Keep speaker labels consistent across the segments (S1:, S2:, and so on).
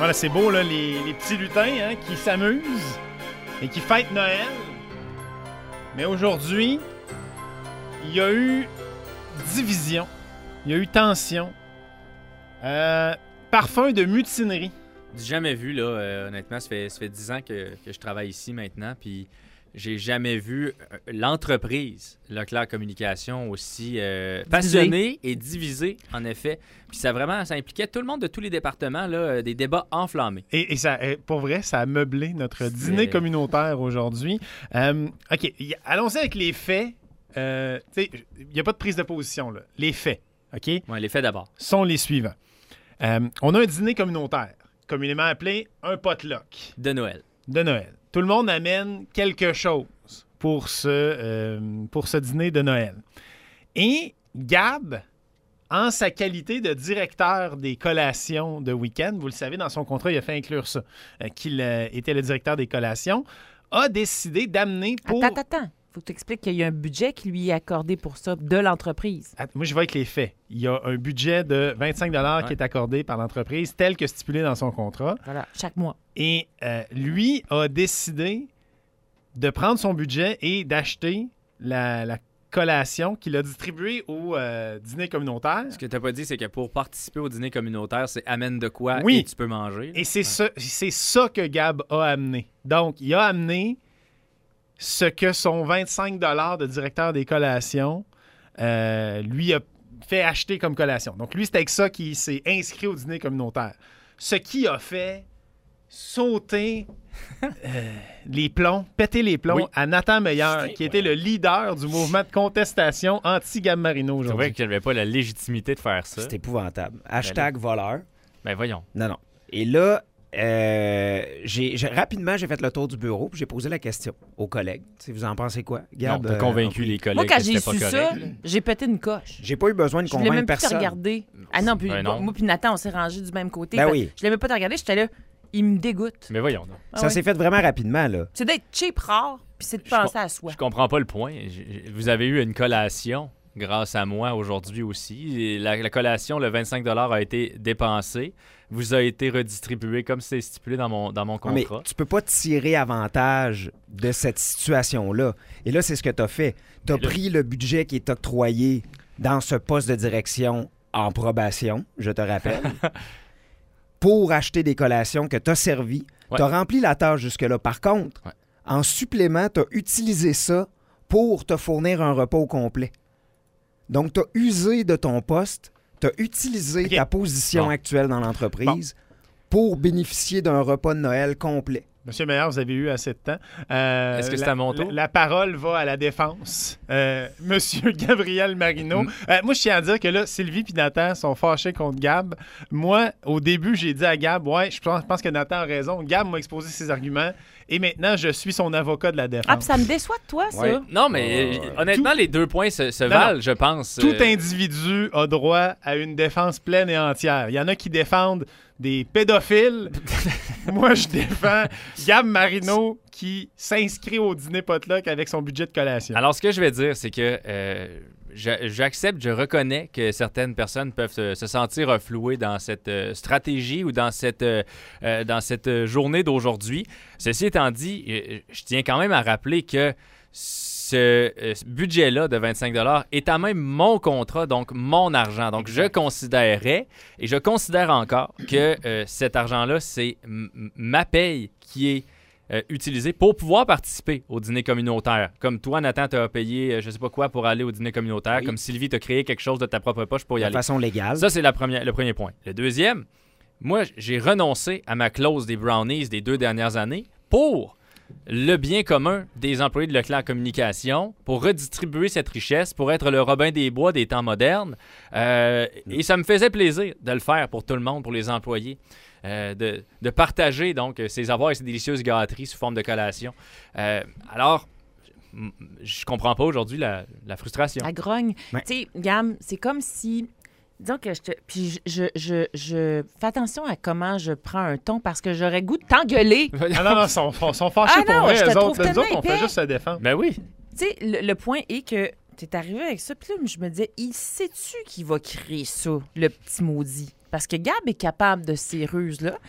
S1: Voilà, c'est beau, là, les petits lutins hein, qui s'amusent et qui fêtent Noël. Mais aujourd'hui, il y a eu division, il y a eu tension, parfum de mutinerie.
S2: Jamais vu, là, honnêtement, ça fait 10 ans que je travaille ici maintenant, puis j'ai jamais vu l'entreprise Leclerc Communication aussi passionnée et divisée, en effet. Puis ça impliquait tout le monde de tous les départements, là, des débats enflammés.
S1: Et ça, pour vrai, ça a meublé notre dîner communautaire aujourd'hui. OK, allons-y avec les faits. Il n'y a pas de prise de position, là. Les faits, OK?
S2: Oui, les faits d'abord.
S1: Sont les suivants. On a un dîner communautaire, communément appelé un potluck.
S2: De Noël.
S1: De Noël. Tout le monde amène quelque chose pour ce dîner de Noël. Et Gab, en sa qualité de directeur des collations de week-end, vous le savez, dans son contrat, il a fait inclure ça, qu'il était le directeur des collations, a décidé d'amener pour...
S3: Attends. Faut que tu expliques qu'il y a un budget qui lui est accordé pour ça de l'entreprise.
S1: Moi, je vais avec les faits. Il y a un budget de 25 $ qui est accordé par l'entreprise, tel que stipulé dans son contrat.
S3: Voilà, chaque mois.
S1: Et lui a décidé de prendre son budget et d'acheter la collation qu'il a distribuée au dîner communautaire.
S2: Ce que tu n'as pas dit, c'est que pour participer au dîner communautaire, c'est amène de quoi et tu peux manger.
S1: Et c'est ça que Gab a amené. Donc, il a amené ce que son 25 $ de directeur des collations lui a fait acheter comme collation. Donc, lui, c'est avec ça qu'il s'est inscrit au dîner communautaire. Ce qui a fait sauter les plombs, péter les plombs à Nathan Meilleur, qui était le leader du mouvement de contestation anti-Gab Marino aujourd'hui.
S2: C'est vrai qu'il n'avait pas la légitimité de faire ça.
S4: C'est épouvantable. Hashtag voleur.
S2: Ben voyons.
S4: Non. Et là, rapidement, j'ai fait le tour du bureau puis j'ai posé la question aux collègues. Vous en pensez quoi? Gab,
S2: non, t'as convaincu les collègues
S3: moi, quand
S2: que
S3: j'ai
S2: c'était pas
S3: su
S2: correct.
S3: ça, j'ai pété une coche.
S4: J'ai pas eu besoin de
S3: Je voulais
S4: convaincre
S3: même plus te
S4: personne.
S3: regarder. Ah non, puis
S2: non.
S3: moi puis Nathan, on s'est rangés du même côté.
S4: Ben oui.
S3: Je voulais même pas te regarder, j'étais là, il me dégoûte.
S2: Mais voyons donc.
S4: Ça s'est fait vraiment rapidement, là.
S3: C'est d'être cheap rare, puis c'est de penser à soi.
S2: Je comprends pas le point. Vous avez eu une collation grâce à moi aujourd'hui aussi. Et la collation, le 25 $ a été dépensé, vous a été redistribué comme c'est stipulé dans mon contrat.
S4: Mais tu peux pas tirer avantage de cette situation-là. Et là, c'est ce que tu as fait. Tu as pris le budget qui est octroyé dans ce poste de direction en probation, je te rappelle, pour acheter des collations que tu as servies.
S2: Ouais.
S4: Tu as rempli la tâche jusque-là. Par contre, en supplément, tu as utilisé ça pour te fournir un repas au complet. Donc, tu as usé de ton poste, tu as utilisé ta position actuelle dans l'entreprise pour bénéficier d'un repas de Noël complet.
S1: Monsieur Meilleur, vous avez eu assez de temps.
S2: Est-ce que c'est à mon tour?
S1: La parole va à la défense. Monsieur Gabriel Marino. Moi, je tiens à dire que là, Sylvie et Nathan sont fâchés contre Gab. Moi, au début, j'ai dit à Gab, je pense que Nathan a raison. Gab m'a exposé ses arguments et maintenant, je suis son avocat de la défense.
S3: Ah, puis ça me déçoit de toi, ça.
S2: Ouais. Non, mais honnêtement, les 2 points se valent, je pense.
S1: Tout individu a droit à une défense pleine et entière. Il y en a qui défendent des pédophiles. Moi, je défends Gab Marino qui s'inscrit au dîner potluck avec son budget de collation.
S2: Alors, ce que je vais dire, c'est que j'accepte, je reconnais que certaines personnes peuvent se sentir flouées dans cette stratégie ou dans cette journée d'aujourd'hui. Ceci étant dit, je tiens quand même à rappeler que ce budget-là de 25 $ est à même mon contrat, donc mon argent. Donc, je considérais et je considère encore que cet argent-là, c'est ma paye qui est utilisée pour pouvoir participer au dîner communautaire. Comme toi, Nathan, tu as payé je sais pas quoi pour aller au dîner communautaire. Oui. Comme Sylvie, tu as créé quelque chose de ta propre poche pour y aller.
S4: De façon légale.
S2: Ça, c'est le premier point. Le deuxième, moi, j'ai renoncé à ma clause des brownies des 2 dernières années pour le bien commun des employés de Leclerc Communication, pour redistribuer cette richesse, pour être le Robin des Bois des temps modernes. Et ça me faisait plaisir de le faire pour tout le monde, pour les employés, de partager donc ces avoirs et ces délicieuses gâteries sous forme de collation. Alors, je comprends pas aujourd'hui la frustration.
S3: La grogne.
S4: Ouais.
S3: Tu sais, Gam, c'est comme si... Disons que Puis je fais attention à comment je prends un ton parce que j'aurais goût de t'engueuler.
S1: Non, ils sont fâchés pour vrai. Eux autres, on fait juste se défendre.
S2: Ben oui.
S3: Tu sais, le point est que tu es arrivé avec ça, puis là, je me disais, il sait-tu qui va créer ça, le petit maudit? Parce que Gab est capable de ces ruses-là.
S1: Ouais.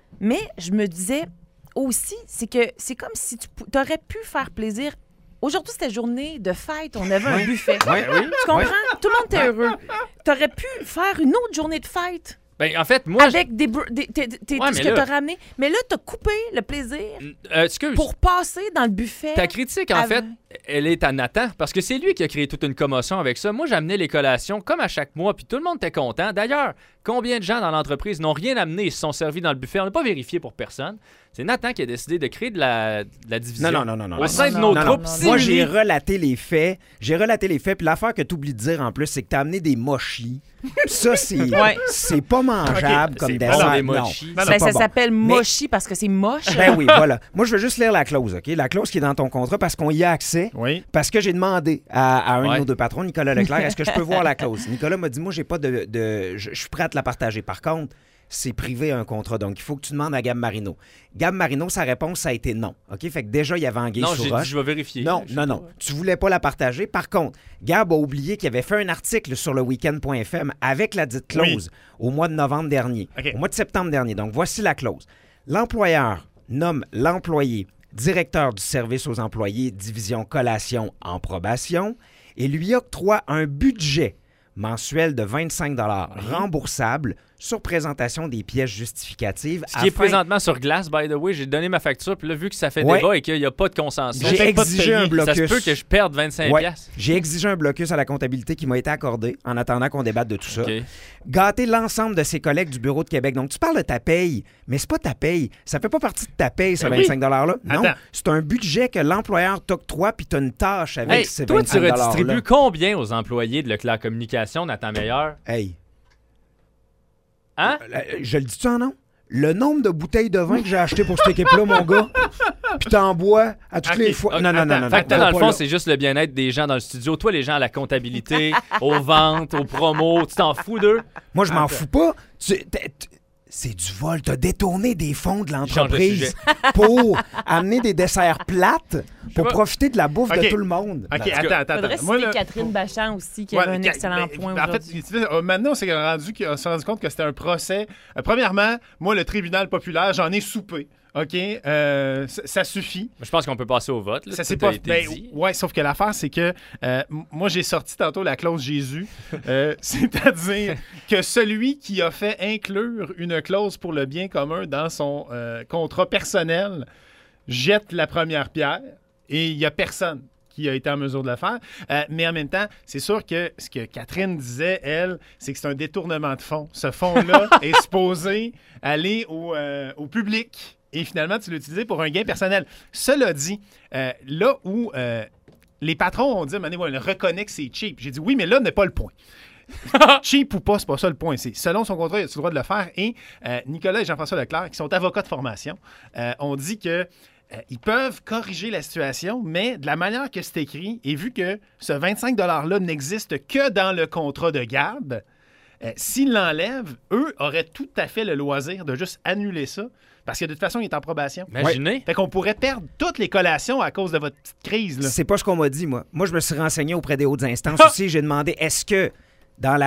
S3: Mais je me disais aussi, c'est que c'est comme si tu aurais pu faire plaisir. Aujourd'hui, c'était journée de fête, on avait un buffet.
S4: Oui.
S3: Tu comprends? Tout le monde était heureux. Tu aurais pu faire une autre journée de fête.
S2: Ben, en fait, moi...
S3: Avec tout ce que tu as ramené. Mais là, tu as coupé le plaisir
S2: excuse.
S3: pour passer dans le buffet.
S2: Ta critique, en fait, elle est à Nathan, parce que c'est lui qui a créé toute une commotion avec ça. Moi, j'amenais les collations comme à chaque mois, puis tout le monde était content. D'ailleurs, combien de gens dans l'entreprise n'ont rien amené et se sont servis dans le buffet? On n'a pas vérifié pour personne. C'est Nathan qui a décidé de créer de la division
S4: Non.
S2: au sein de nos troupes.
S4: Moi, j'ai relaté les faits. Puis l'affaire que tu oublies de dire en plus, c'est que tu as amené des mochis. Ça, c'est pas mangeable comme
S2: c'est
S4: dessert.
S2: bon, les
S4: non.
S2: mochis.
S3: Ça s'appelle mochi parce que c'est moche.
S4: Ben oui, voilà. Moi, je veux juste lire la clause, OK? La clause qui est dans ton contrat parce qu'on y a accès.
S1: Oui.
S4: Parce que j'ai demandé à un de nos deux patrons, Nicolas Leclerc, est-ce que je peux voir la clause? Nicolas m'a dit, moi, j'ai pas je suis prêt à te la partager. Par contre, c'est privé un contrat, donc il faut que tu demandes à Gab Marino. Gab Marino, sa réponse, ça a été non. OK? Fait que déjà, il y avait anguille sous roche.
S2: Non, je vais vérifier.
S4: Non. Tu voulais pas la partager. Par contre, Gab a oublié qu'il avait fait un article sur le weekend.fm avec la dite clause au mois de novembre dernier, au mois de septembre dernier. Donc, voici la clause. L'employeur nomme l'employé directeur du service aux employés, division collation en probation, et lui octroie un budget mensuel de 25 remboursable sur présentation des pièces justificatives.
S2: Ce qui est présentement sur glace, by the way. J'ai donné ma facture, puis là, vu que ça fait débat et qu'il n'y a pas de consensus,
S4: j'ai exigé un blocus.
S2: Ça se peut que je perde 25 piastres.
S4: J'ai exigé un blocus à la comptabilité qui m'a été accordé en attendant qu'on débatte de tout ça.
S2: Okay.
S4: Gâter l'ensemble de ses collègues du bureau de Québec. Donc, tu parles de ta paye, mais c'est pas ta paye. Ça fait pas partie de ta paye, ce 25 $-là. Non, c'est un budget que l'employeur t'octroie, puis tu as une tâche avec ces 25 $-là.
S2: Toi, tu redistribues combien aux employés de Leclerc Communication, Nathan Meilleur?
S4: Hey.
S2: Hein?
S4: Je le dis-tu en nom? Le nombre de bouteilles de vin que j'ai acheté pour cette équipe-là, mon gars, puis t'en bois à toutes les fois. Non.
S2: Fait que dans le fond, c'est juste le bien-être des gens dans le studio. Toi, les gens à la comptabilité, aux ventes, aux promos, tu t'en fous d'eux?
S4: Moi, je m'en fous pas. C'est du vol. T'as détourné des fonds de l'entreprise pour amener des desserts plates pour profiter de la bouffe de tout le monde.
S1: OK, attends.
S3: Faudrait citer Catherine Bachand aussi, qui avait un excellent point aujourd'hui.
S1: En fait, maintenant, on s'est rendu compte que c'était un procès. Premièrement, moi, le tribunal populaire, j'en ai soupé. OK? Ça suffit.
S2: Je pense qu'on peut passer au vote. Là,
S1: ça c'est pas. Ouais, sauf que l'affaire, c'est que moi, j'ai sorti tantôt la clause Jésus. C'est-à-dire que celui qui a fait inclure une clause pour le bien commun dans son contrat personnel jette la première pierre et il n'y a personne qui a été en mesure de le faire. Mais en même temps, c'est sûr que ce que Catherine disait, elle, c'est que c'est un détournement de fonds. Ce fonds-là est supposé aller au public. Et finalement, tu l'as utilisé pour un gain personnel. Cela dit, là où les patrons ont dit, on reconnaît que c'est cheap. J'ai dit, oui, mais là n'est pas le point. Cheap ou pas, c'est pas ça le point. C'est selon son contrat, il a le droit de le faire. Et Nicolas et Jean-François Leclerc, qui sont avocats de formation, ont dit que ils peuvent corriger la situation, mais de la manière que c'est écrit, et vu que ce 25 $-là n'existe que dans le contrat de Gab, s'ils l'enlèvent, eux auraient tout à fait le loisir de juste annuler ça. Parce que de toute façon, il est en probation.
S2: Imaginez.
S1: Fait qu'on pourrait perdre toutes les collations à cause de votre petite crise. Là.
S4: C'est pas ce qu'on m'a dit, moi. Moi, je me suis renseigné auprès des hautes instances aussi. J'ai demandé, est-ce que dans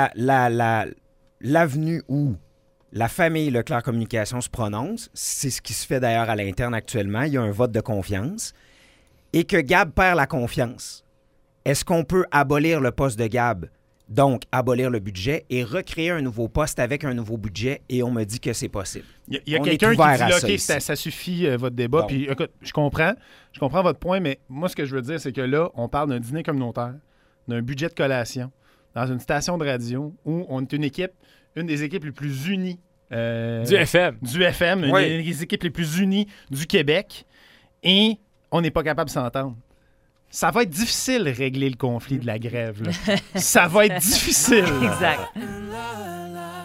S4: l'avenue où la famille Leclerc Communication se prononce, c'est ce qui se fait d'ailleurs à l'interne actuellement, il y a un vote de confiance, et que Gab perd la confiance, est-ce qu'on peut abolir le poste de Gab? Donc, abolir le budget et recréer un nouveau poste avec un nouveau budget, et on me dit que c'est possible.
S1: Il y a quelqu'un qui dit, OK, ça suffit, votre débat. Bon. Puis, écoute, je comprends votre point, mais moi, ce que je veux dire, c'est que là, on parle d'un dîner communautaire, d'un budget de collation, dans une station de radio où on est une des équipes les plus unies.
S2: Du FM.
S1: Du FM, une des équipes les plus unies du Québec, et on n'est pas capable de s'entendre. Ça va être difficile de régler le conflit de la grève. Là. Ça va être difficile.
S3: Exact.